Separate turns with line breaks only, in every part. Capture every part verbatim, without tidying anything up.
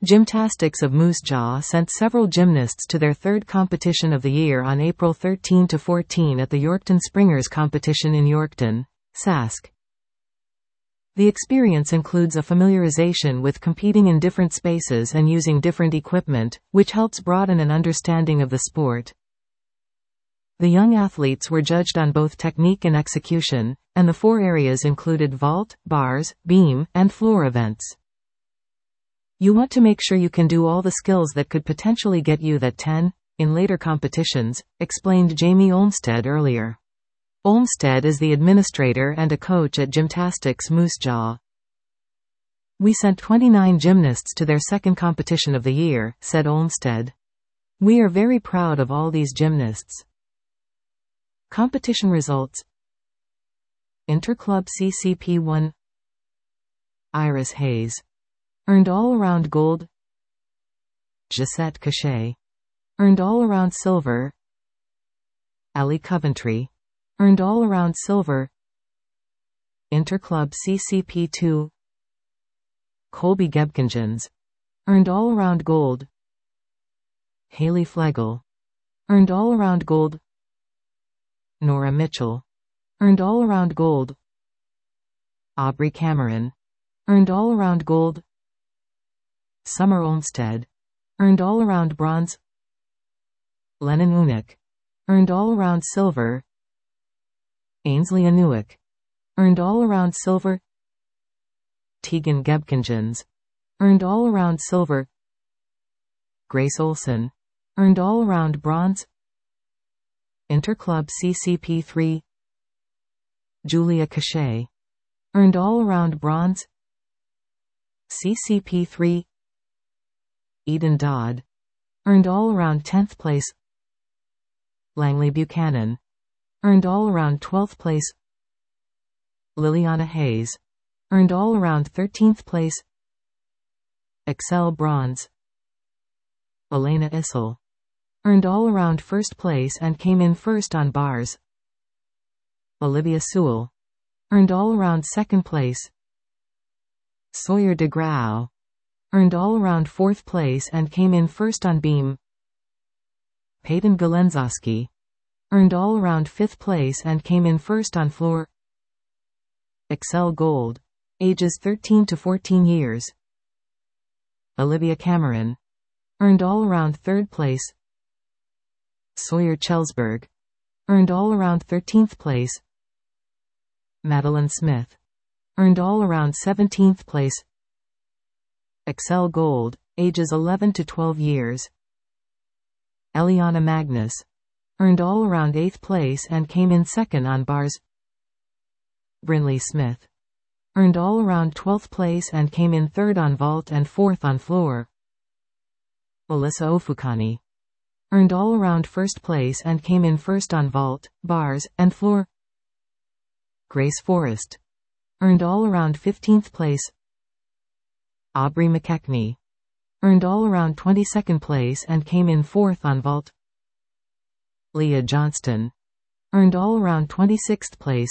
Gymnastics of Moose Jaw sent several gymnasts to their third competition of the year on April thirteenth to fourteenth at the Yorkton Springers competition in Yorkton, Sask. The experience includes a familiarization with competing in different spaces and using different equipment, which helps broaden an understanding of the sport. The young athletes were judged on both technique and execution, and the four areas included vault, bars, beam, and floor events. You want to make sure you can do all the skills that could potentially get you that ten, in later competitions, explained Jamie Olmsted earlier. Olmsted is the administrator and a coach at Gymnastics Moose Jaw. We sent twenty-nine gymnasts to their second competition of the year, said Olmsted. We are very proud of all these gymnasts. Competition results. Interclub C C P one. Iris Hayes earned all-around gold. Gisette Cachet earned all-around silver. Ellie Coventry earned all-around silver. Interclub C C P two. Colby Gebkingens earned all-around gold. Haley Flegel earned all-around gold. Nora Mitchell earned all-around gold. Aubrey Cameron earned all-around gold. Summer Olmsted earned all-around bronze. Lennon Unick earned all-around silver. Ainsley Anuik earned all-around silver. Tegan Gebkingens earned all-around silver. Grace Olson earned all-around bronze. Interclub C C P three. Julia Cachet earned all-around bronze. C C P three. Eden Dodd earned all-around tenth place. Langley Buchanan earned all-around twelfth place. Liliana Hayes earned all-around thirteenth place. Excel bronze. Elena Issel earned all-around first place and came in first on bars. Olivia Sewell earned all-around second place. Sawyer DeGrau earned all-around fourth place and came in first on beam. Peyton Galenzowski earned all-around fifth place and came in first on floor. Excel Gold, ages thirteen to fourteen years. Olivia Cameron earned all-around third place. Sawyer Chelsberg earned all-around thirteenth place. Madeline Smith earned all-around seventeenth place. Excel Gold, ages eleven to twelve years. Eliana Magnus earned all-around eighth place and came in second on bars. Brinley Smith earned all-around twelfth place and came in third on vault and fourth on floor. Alyssa Ofukani earned all-around first place and came in first on vault, bars, and floor. Grace Forrest earned all-around fifteenth place. Aubrey McKechnie earned all-around twenty-second place and came in fourth on vault. Leah Johnston earned all-around twenty-sixth place.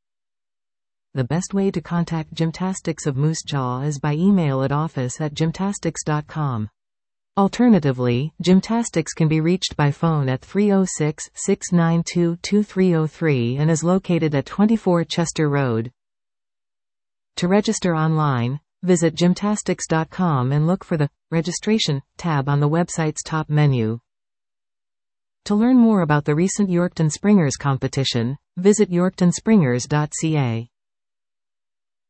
The best way to contact Gymnastics of Moose Jaw is by email at office at gymnastics dot com. Alternatively, Gymnastics can be reached by phone at three oh six, six nine two, two three oh three and is located at twenty-four Chester Road. To register online, visit gymnastics dot com and look for the Registration tab on the website's top menu. To learn more about the recent Yorkton Springers competition, visit yorkton springers dot c a.